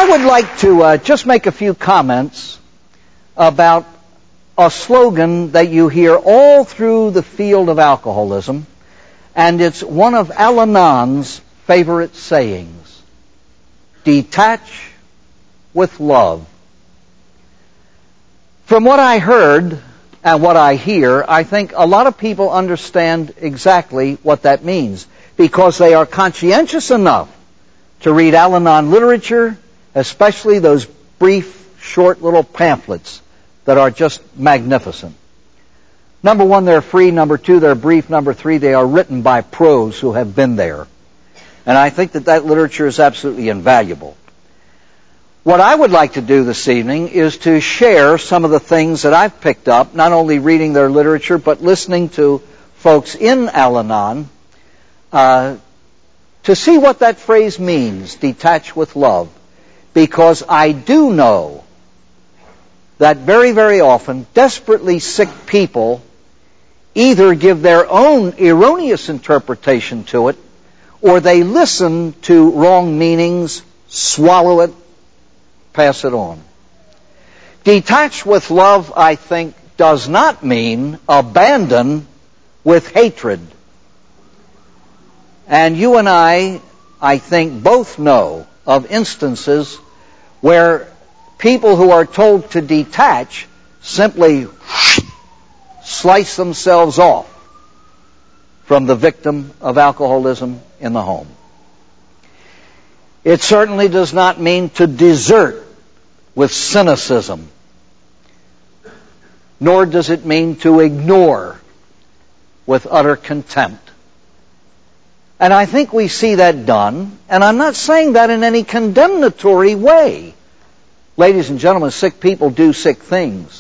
I would like to just make a few comments about a slogan that you hear all through the field of alcoholism, and it's one of Al-Anon's favorite sayings: detach with love. From what I heard and what I hear, I think a lot of people understand exactly what that means, because they are conscientious enough to read Al-Anon literature, especially those brief, short little pamphlets that are just magnificent. Number one, they're free. Number two, they're brief. Number three, they are written by pros who have been there. And I think that literature is absolutely invaluable. What I would like to do this evening is to share some of the things that I've picked up, not only reading their literature, but listening to folks in Al-Anon, to see what that phrase means, detach with love. Because I do know that very, very often desperately sick people either give their own erroneous interpretation to it, or they listen to wrong meanings, swallow it, pass it on. Detach with love, I think, does not mean abandon with hatred. And you and I think, both know of instances where people who are told to detach simply slice themselves off from the victim of alcoholism in the home. It certainly does not mean to desert with cynicism, nor does it mean to ignore with utter contempt. And I think we see that done, and I'm not saying that in any condemnatory way. Ladies and gentlemen, sick people do sick things.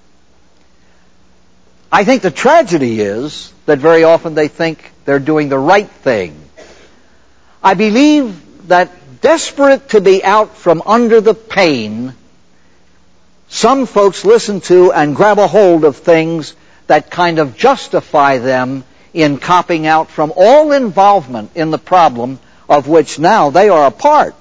I think the tragedy is that very often they think they're doing the right thing. I believe that desperate to be out from under the pain, some folks listen to and grab a hold of things that kind of justify them in copping out from all involvement in the problem of which now they are a part.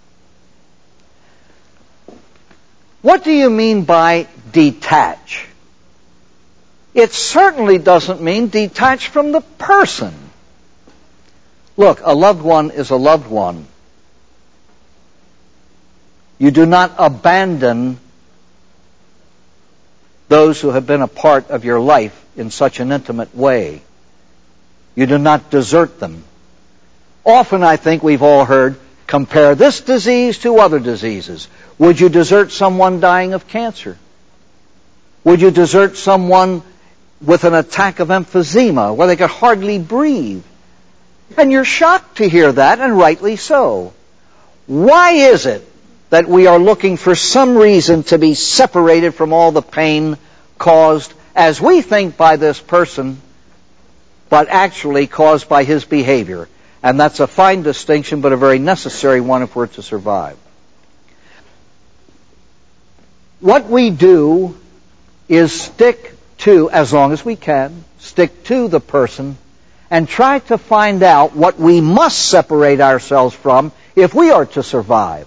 What do you mean by detach? It certainly doesn't mean detach from the person. Look, a loved one is a loved one. You do not abandon those who have been a part of your life in such an intimate way. You do not desert them. Often, I think we've all heard, compare this disease to other diseases. Would you desert someone dying of cancer? Would you desert someone with an attack of emphysema where they could hardly breathe? And you're shocked to hear that, and rightly so. Why is it that we are looking for some reason to be separated from all the pain caused, as we think, by this person, but actually caused by his behavior? And that's a fine distinction, but a very necessary one if we're to survive. What we do is stick to, as long as we can, stick to the person and try to find out what we must separate ourselves from if we are to survive.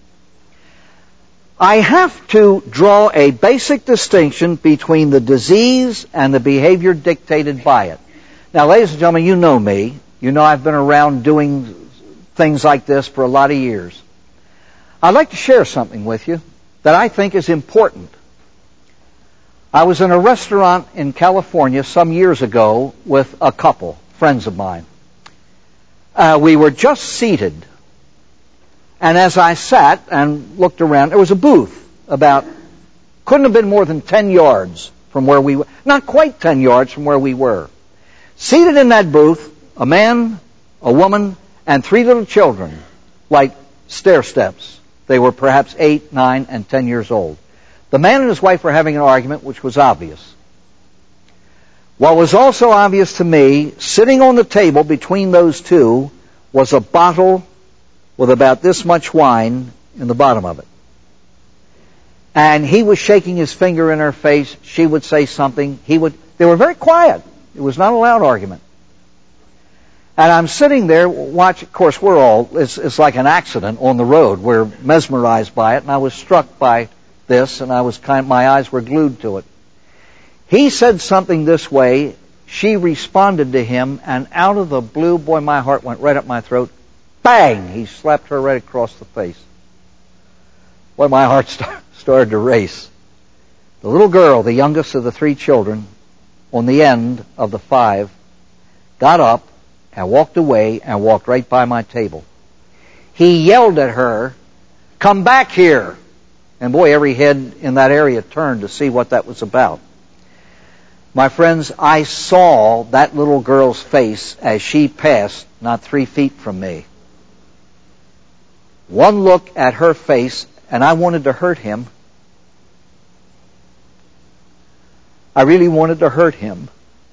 I have to draw a basic distinction between the disease and the behavior dictated by it. Now, ladies and gentlemen, you know me. You know I've been around doing things like this for a lot of years. I'd like to share something with you that I think is important. I was in a restaurant in California some years ago with a couple, friends of mine. We were just seated, and as I sat and looked around, there was a booth about, couldn't have been more than 10 yards from where we were, not quite 10 yards from where we were. Seated in that booth, a man, a woman, and 3 little children, like stair steps. They were perhaps 8, 9, and 10 years old. The man and his wife were having an argument which was obvious. What was also obvious to me, sitting on the table between those two, was a bottle with about this much wine in the bottom of it. And he was shaking his finger in her face. She would say something. They were very quiet. It was not a loud argument. And I'm sitting there, of course, it's like an accident on the road. We're mesmerized by it, and I was struck by this, and my eyes were glued to it. He said something this way, she responded to him, and out of the blue, boy, my heart went right up my throat. Bang! He slapped her right across the face. Boy, my heart started to race. The little girl, the youngest of the 3 children, on the end of the 5, got up and walked away and walked right by my table. He yelled at her, "Come back here!" And boy, every head in that area turned to see what that was about. My friends, I saw that little girl's face as she passed not 3 feet from me. One look at her face, and I wanted to hurt him. I really wanted to hurt him.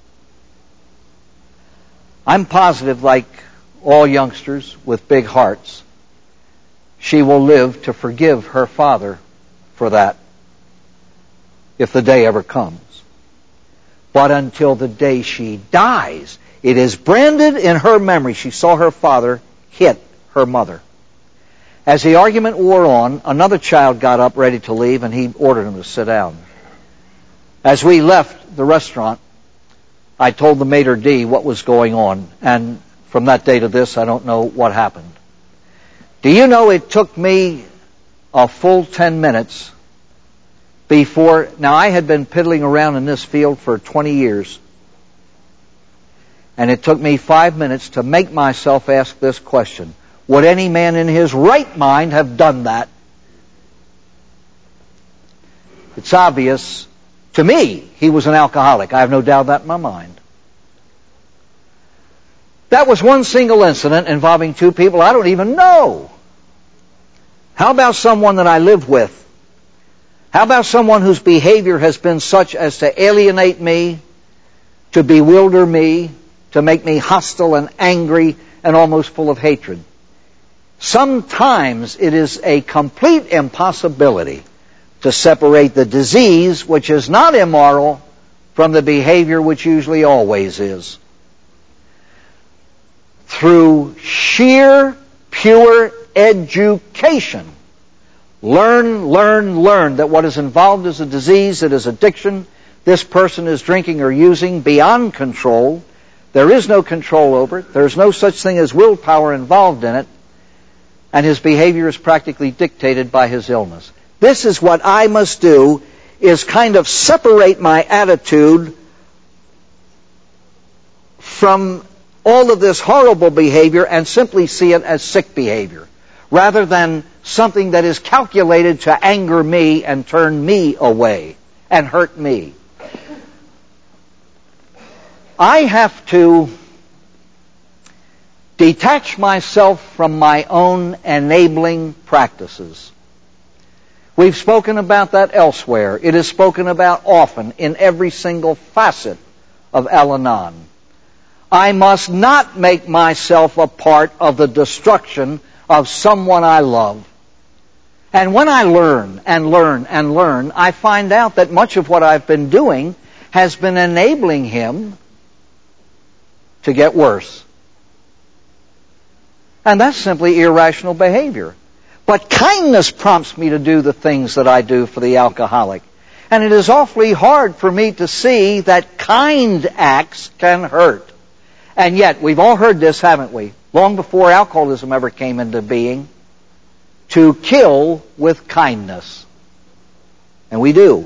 I'm positive, like all youngsters with big hearts, she will live to forgive her father for that, if the day ever comes. But until the day she dies, it is branded in her memory. She saw her father hit her mother. As the argument wore on, another child got up ready to leave, and he ordered him to sit down. As we left the restaurant, I told the maitre d' what was going on, and from that day to this, I don't know what happened. Do you know it took me a full 10 minutes before... Now, I had been piddling around in this field for 20 years, and it took me 5 minutes to make myself ask this question. Would any man in his right mind have done that? It's obvious. To me, he was an alcoholic. I have no doubt of that in my mind. That was one single incident involving 2 people I don't even know. How about someone that I live with? How about someone whose behavior has been such as to alienate me, to bewilder me, to make me hostile and angry and almost full of hatred? Sometimes it is a complete impossibility to separate the disease, which is not immoral, from the behavior, which usually always is. Through sheer, pure education, learn that what is involved is a disease, it is addiction. This person is drinking or using beyond control. There is no control over it. There is no such thing as willpower involved in it. And his behavior is practically dictated by his illness. This is what I must do, is kind of separate my attitude from all of this horrible behavior and simply see it as sick behavior, rather than something that is calculated to anger me and turn me away and hurt me. I have to detach myself from my own enabling practices. We've spoken about that elsewhere. It is spoken about often in every single facet of Al-Anon. I must not make myself a part of the destruction of someone I love. And when I learn, I find out that much of what I've been doing has been enabling him to get worse. And that's simply irrational behavior. But kindness prompts me to do the things that I do for the alcoholic. And it is awfully hard for me to see that kind acts can hurt. And yet, we've all heard this, haven't we? Long before alcoholism ever came into being, to kill with kindness. And we do.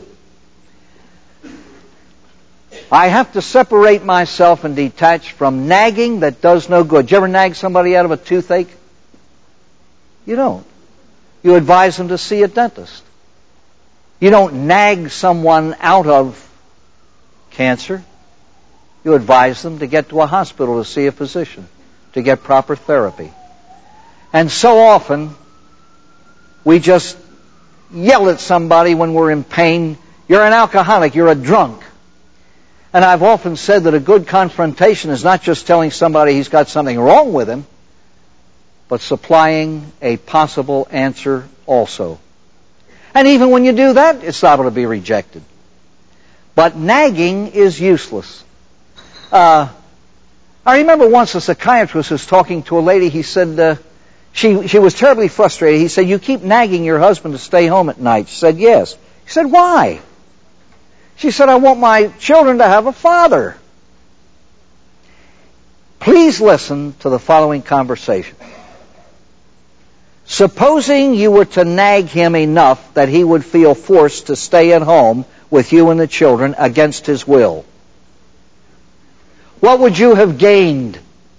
I have to separate myself and detach from nagging that does no good. Did you ever nag somebody out of a toothache? You don't. You advise them to see a dentist. You don't nag someone out of cancer. You advise them to get to a hospital to see a physician, to get proper therapy. And so often, we just yell at somebody when we're in pain, "You're an alcoholic, you're a drunk." And I've often said that a good confrontation is not just telling somebody he's got something wrong with him, but supplying a possible answer also. And even when you do that, it's liable to be rejected. But nagging is useless. I remember once a psychiatrist was talking to a lady. He said, she was terribly frustrated. He said, "You keep nagging your husband to stay home at night." She said, "Yes." He said, "Why?" She said, "I want my children to have a father." Please listen to the following conversation. Supposing you were to nag him enough that he would feel forced to stay at home with you and the children against his will, what would you have gained?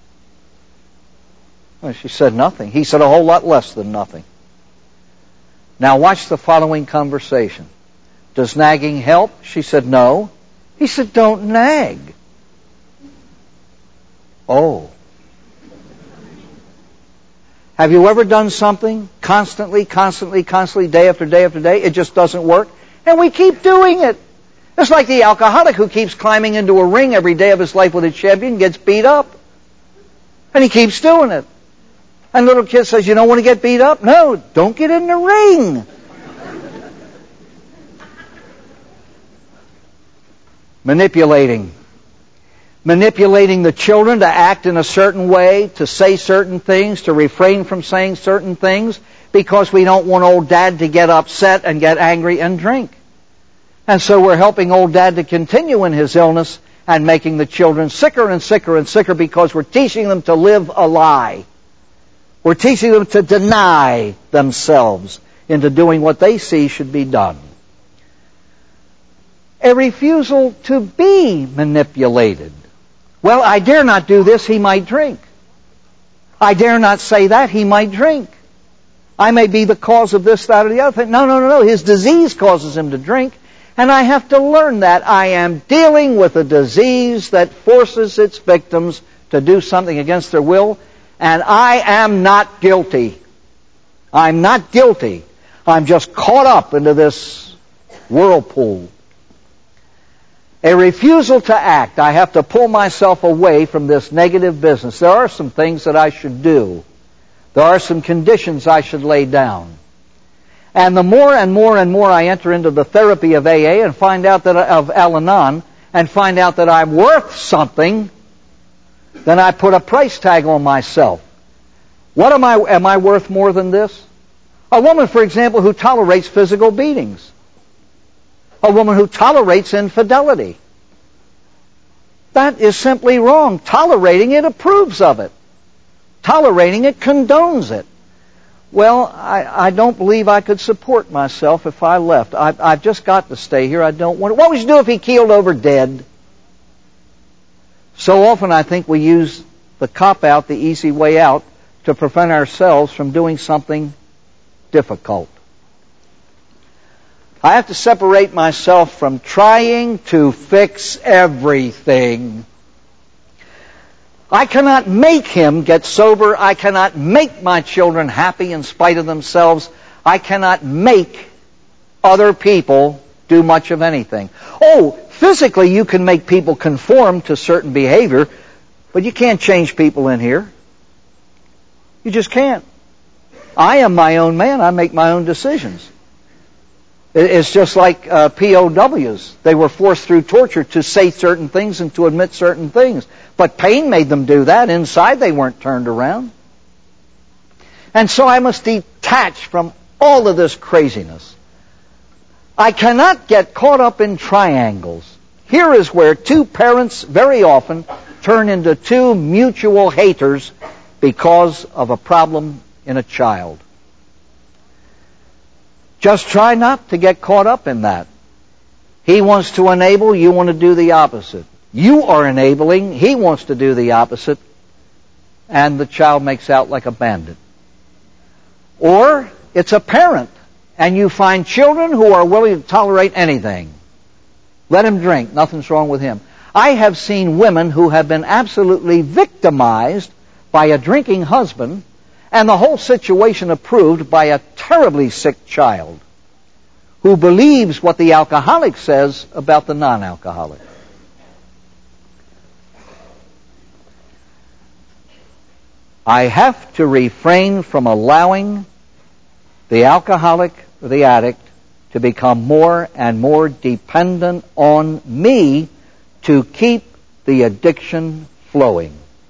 Well, she said nothing. He said a whole lot less than nothing. Now watch the following conversation. Does nagging help? She said no. He said, "Don't nag." Oh. Have you ever done something constantly, day after day after day? It just doesn't work. And we keep doing it. It's like the alcoholic who keeps climbing into a ring every day of his life with a champion, gets beat up. And he keeps doing it. And little kid says, "You don't want to get beat up?" "No, don't get in the ring." Manipulating. Manipulating the children to act in a certain way, to say certain things, to refrain from saying certain things, because we don't want old dad to get upset and get angry and drink. And so we're helping old dad to continue in his illness and making the children sicker and sicker and sicker because we're teaching them to live a lie. We're teaching them to deny themselves into doing what they see should be done. A refusal to be manipulated. Well, I dare not do this, he might drink. I dare not say that, he might drink. I may be the cause of this, that, or the other thing. No. His disease causes him to drink. And I have to learn that I am dealing with a disease that forces its victims to do something against their will. And I am not guilty. I'm not guilty. I'm just caught up into this whirlpool. A refusal to act. I have to pull myself away from this negative business. There are some things that I should do. There are some conditions I should lay down. And the more and more and more I enter into the therapy of AA and find out that of Al-Anon and find out that I'm worth something, then I put a price tag on myself. What am I worth more than this? A woman, for example, who tolerates physical beatings. A woman who tolerates infidelity. That is simply wrong. Tolerating it approves of it. Tolerating it condones it. Well, I don't believe I could support myself if I left. I've just got to stay here. I don't want to. What would you do if he keeled over dead? So often I think we use the cop-out, the easy way out, to prevent ourselves from doing something difficult. I have to separate myself from trying to fix everything. I cannot make him get sober. I cannot make my children happy in spite of themselves. I cannot make other people do much of anything. Oh, physically you can make people conform to certain behavior, but you can't change people in here. You just can't. I am my own man. I make my own decisions. It's just like POWs. They were forced through torture to say certain things and to admit certain things. But pain made them do that. Inside they weren't turned around. And so I must detach from all of this craziness. I cannot get caught up in triangles. Here is where two parents very often turn into two mutual haters because of a problem in a child. Just try not to get caught up in that. He wants to enable, you want to do the opposite. You are enabling, he wants to do the opposite, and the child makes out like a bandit. Or it's a parent, and you find children who are willing to tolerate anything. Let him drink, nothing's wrong with him. I have seen women who have been absolutely victimized by a drinking husband, and the whole situation approved by a terribly sick child who believes what the alcoholic says about the non-alcoholic. I have to refrain from allowing the alcoholic or the addict to become more and more dependent on me to keep the addiction flowing.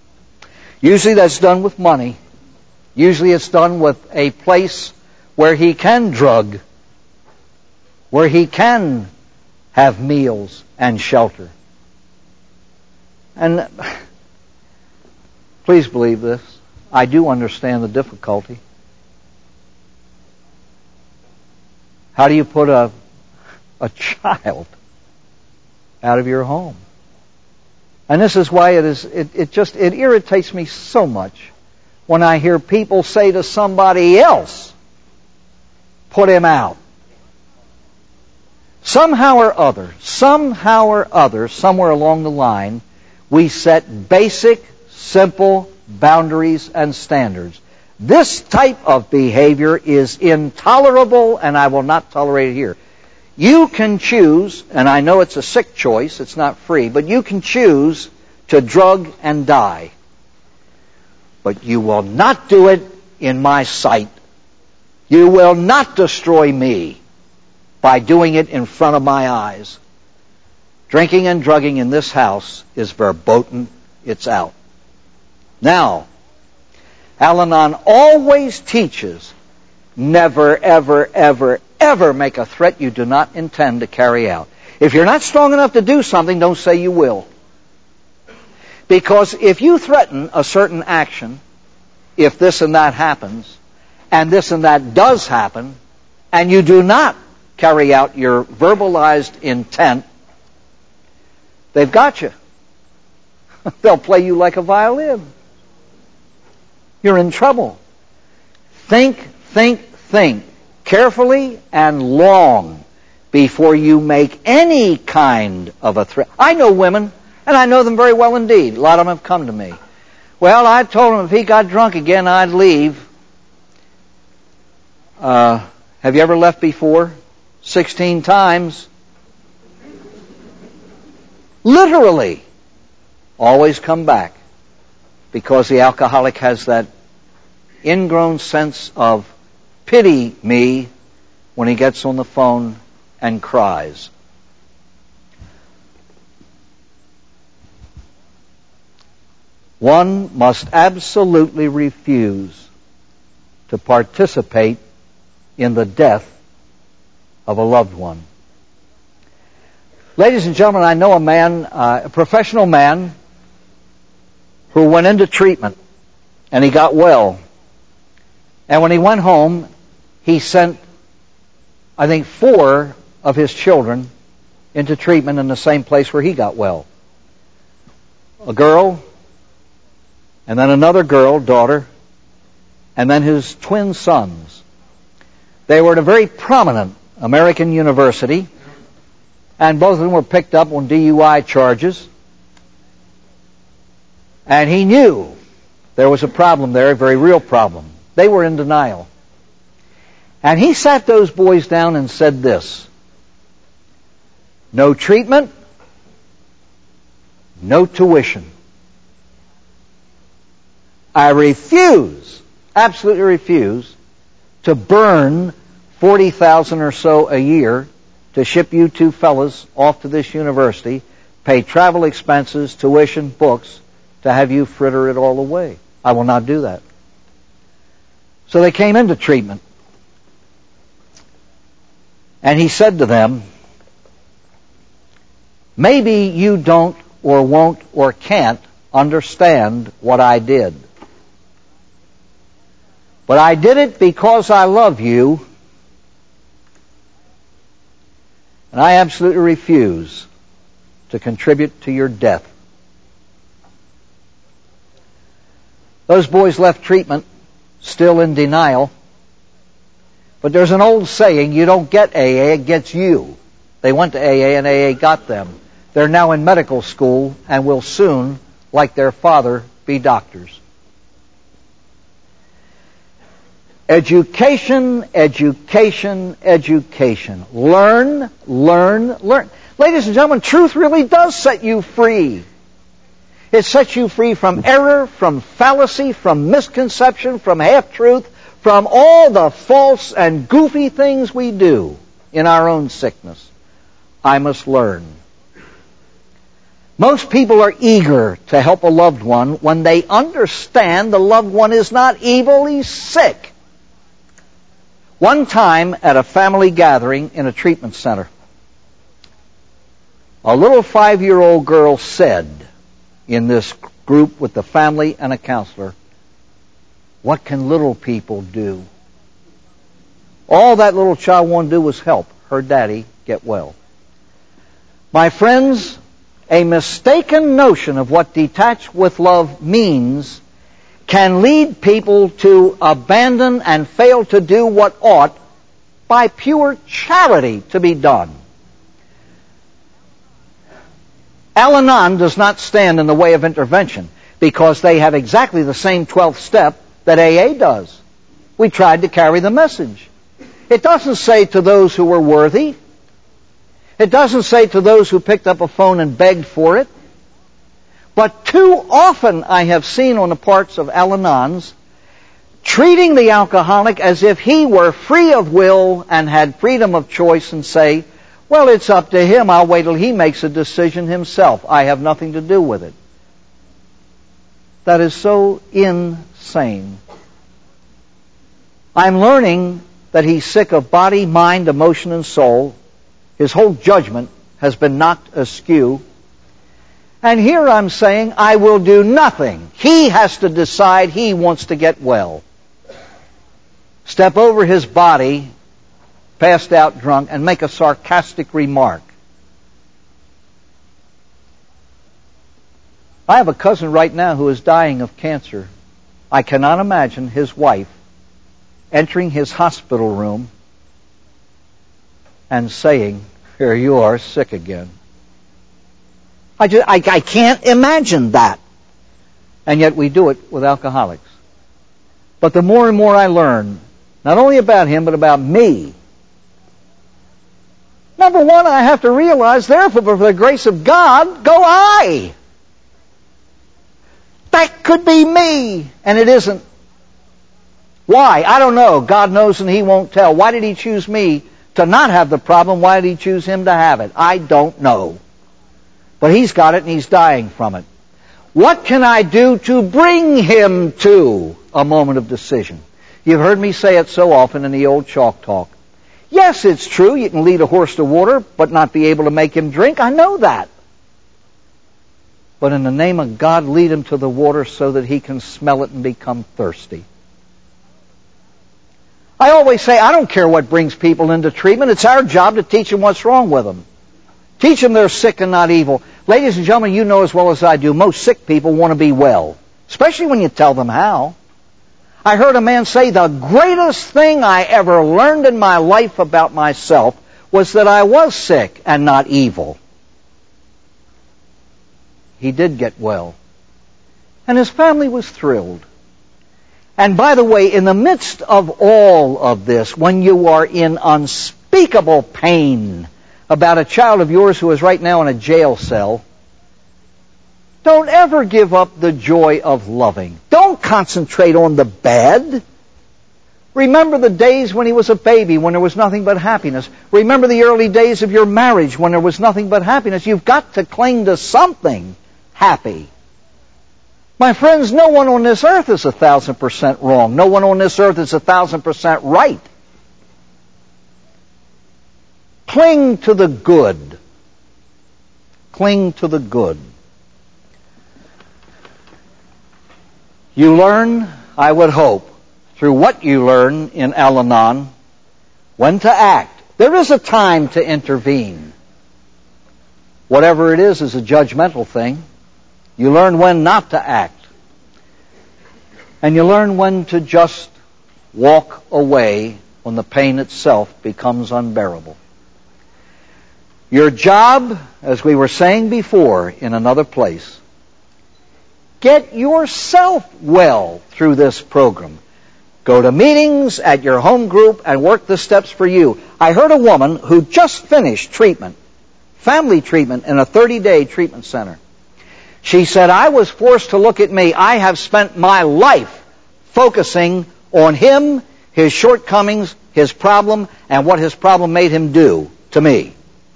Usually that's done with money. Usually it's done with a place where he can drug, where he can have meals and shelter. And please believe this, I do understand the difficulty. How do you put a child out of your home? And this is why it irritates me so much when I hear people say to somebody else, put him out. Somehow or other, somewhere along the line, we set basic, simple boundaries and standards. This type of behavior is intolerable, and I will not tolerate it here. You can choose, and I know it's a sick choice, it's not free, but you can choose to drug and die. But you will not do it in my sight. You will not destroy me by doing it in front of my eyes. Drinking and drugging in this house is verboten. It's out. Now, Al-Anon always teaches never, ever, ever, ever make a threat you do not intend to carry out. If you're not strong enough to do something, don't say you will. Because if you threaten a certain action, if this and that happens, and this and that does happen, and you do not carry out your verbalized intent, they've got you. They'll play you like a violin. You're in trouble. Think carefully and long before you make any kind of a threat. I know women, and I know them very well indeed. A lot of them have come to me. Well, I told him if he got drunk again, I'd leave. Have you ever left before? 16 times. Literally. Always come back. Because the alcoholic has that ingrown sense of pity me when he gets on the phone and cries. One must absolutely refuse to participate in the death of a loved one. Ladies and gentlemen, I know a man, a professional man, who went into treatment, and he got well. And when he went home, he sent, I think, 4 of his children into treatment in the same place where he got well. A girl, and then another girl, daughter, and then his twin sons. They were at a very prominent American university, and both of them were picked up on DUI charges. And he knew there was a problem there, a very real problem. They were in denial. And he sat those boys down and said this: no treatment, no tuition. I refuse, absolutely refuse, to burn $40,000 or so a year to ship you 2 fellas off to this university, pay travel expenses, tuition, books, to have you fritter it all away. I will not do that. So they came into treatment. And he said to them, maybe you don't or won't or can't understand what I did. But I did it because I love you, and I absolutely refuse to contribute to your death. Those boys left treatment still in denial. But there's an old saying, you don't get AA, it gets you. They went to AA and AA got them. They're now in medical school and will soon, like their father, be doctors. Education, education, education. Learn, learn, learn. Ladies and gentlemen, truth really does set you free. It sets you free from error, from fallacy, from misconception, from half-truth, from all the false and goofy things we do in our own sickness. I must learn. Most people are eager to help a loved one when they understand the loved one is not evil, he's sick. One time at a family gathering in a treatment center, a little 5-year-old girl said in this group with the family and a counselor, "What can little people do?" All that little child wanted to do was help her daddy get well. My friends, a mistaken notion of what detached with love means can lead people to abandon and fail to do what ought by pure charity to be done. Al-Anon does not stand in the way of intervention because they have exactly the same 12th step that AA does. We tried to carry the message. It doesn't say to those who were worthy. It doesn't say to those who picked up a phone and begged for it. But too often I have seen on the parts of Al-Anons treating the alcoholic as if he were free of will and had freedom of choice and say, "Well, it's up to him. I'll wait till he makes a decision himself. I have nothing to do with it." That is so insane. I'm learning that he's sick of body, mind, emotion, and soul. His whole judgment has been knocked askew. And here I'm saying, I will do nothing. He has to decide he wants to get well. Step over his body, passed out drunk, and make a sarcastic remark. I have a cousin right now who is dying of cancer. I cannot imagine his wife entering his hospital room and saying, "Here you are, sick again." I can't imagine that. And yet we do it with alcoholics. But the more and more I learn, not only about him, but about me, number one, I have to realize, therefore, for the grace of God, go I. That could be me, and it isn't. Why? I don't know. God knows and He won't tell. Why did He choose me to not have the problem? Why did He choose him to have it? I don't know. But he's got it and he's dying from it. What can I do to bring him to a moment of decision? You've heard me say it so often in the old chalk talk. Yes, it's true, you can lead a horse to water, but not be able to make him drink. I know that. But in the name of God, lead him to the water so that he can smell it and become thirsty. I always say, I don't care what brings people into treatment. It's our job to teach them what's wrong with them. Teach them they're sick and not evil. Ladies and gentlemen, you know as well as I do, most sick people want to be well, especially when you tell them how. I heard a man say, the greatest thing I ever learned in my life about myself was that I was sick and not evil. He did get well. And his family was thrilled. And by the way, in the midst of all of this, when you are in unspeakable pain about a child of yours who is right now in a jail cell, don't ever give up the joy of loving. Don't concentrate on the bad. Remember the days when he was a baby, when there was nothing but happiness. Remember the early days of your marriage when there was nothing but happiness. You've got to cling to something happy. My friends, no one on this earth is 1,000% wrong. No one on this earth is 1,000% right. Cling to the good. Cling to the good. You learn, I would hope, through what you learn in Al-Anon, when to act. There is a time to intervene. Whatever it is a judgmental thing. You learn when not to act. And you learn when to just walk away when the pain itself becomes unbearable. Your job, as we were saying before in another place, get yourself well through this program. Go to meetings at your home group and work the steps for you. I heard a woman who just finished treatment, family treatment in a 30-day treatment center. She said, I was forced to look at me. I have spent my life focusing on him, his shortcomings, his problem, and what his problem made him do to me.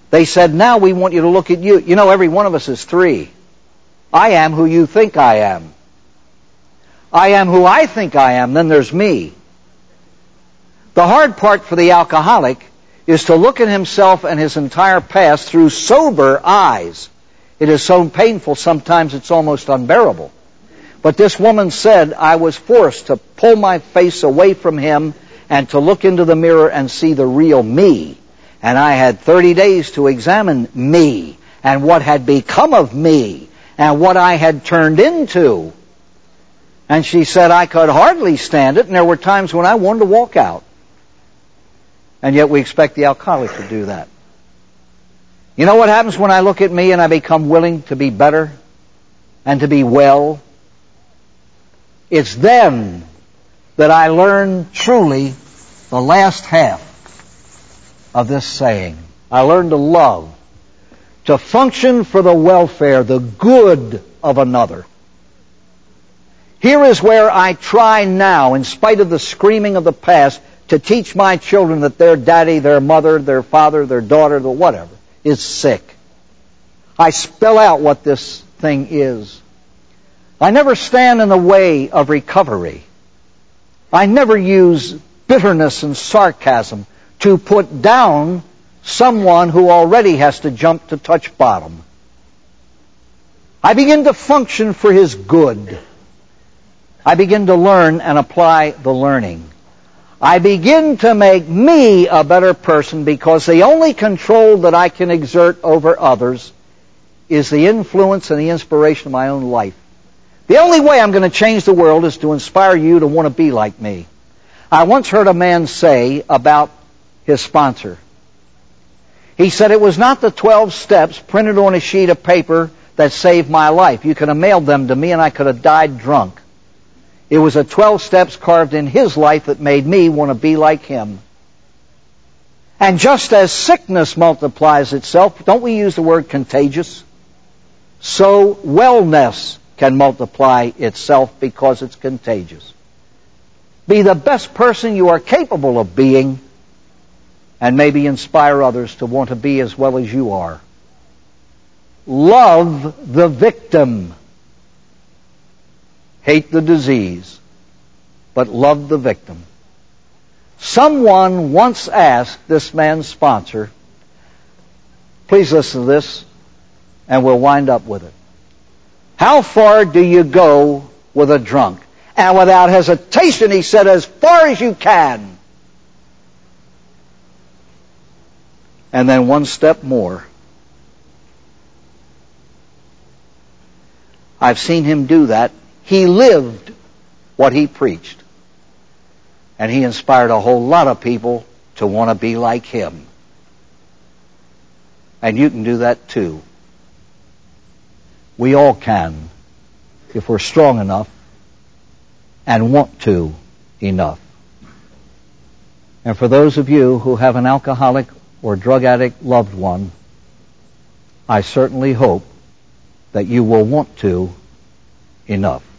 They said, now we want you to look at you. You know, every one of us is three. I am who you think I am. I am who I think I am, then there's me. The hard part for the alcoholic is to look at himself and his entire past through sober eyes. It is so painful, sometimes it's almost unbearable. But this woman said, I was forced to pull my face away from him and to look into the mirror and see the real me. And I had 30 days to examine me and what had become of me and what I had turned into. And she said, I could hardly stand it, and there were times when I wanted to walk out. And yet we expect the alcoholic to do that. You know what happens when I look at me and I become willing to be better and to be well? It's then that I learn truly the last half of this saying. I learn to love, to function for the welfare, the good of another. Here is where I try now, in spite of the screaming of the past, to teach my children that their daddy, their mother, their father, their daughter, the whatever, is sick. I spell out what this thing is. I never stand in the way of recovery. I never use bitterness and sarcasm to put down someone who already has to jump to touch bottom. I begin to function for his good. I begin to learn and apply the learning. I begin to make me a better person because the only control that I can exert over others is the influence and the inspiration of my own life. The only way I'm going to change the world is to inspire you to want to be like me. I once heard a man say about his sponsor. He said, it was not the 12 steps printed on a sheet of paper that saved my life. You could have mailed them to me and I could have died drunk. It was the 12 steps carved in his life that made me want to be like him. And just as sickness multiplies itself, don't we use the word contagious? So wellness can multiply itself because it's contagious. Be the best person you are capable of being, and maybe inspire others to want to be as well as you are. Love the victim. Hate the disease, but love the victim. Someone once asked this man's sponsor, please listen to this, and we'll wind up with it. How far do you go with a drunk? And without hesitation, he said, as far as you can. And then one step more. I've seen him do that. He lived what he preached. And he inspired a whole lot of people to want to be like him. And you can do that too. We all can, if we're strong enough and want to enough. And for those of you who have an alcoholic or drug addict loved one, I certainly hope that you will want to enough.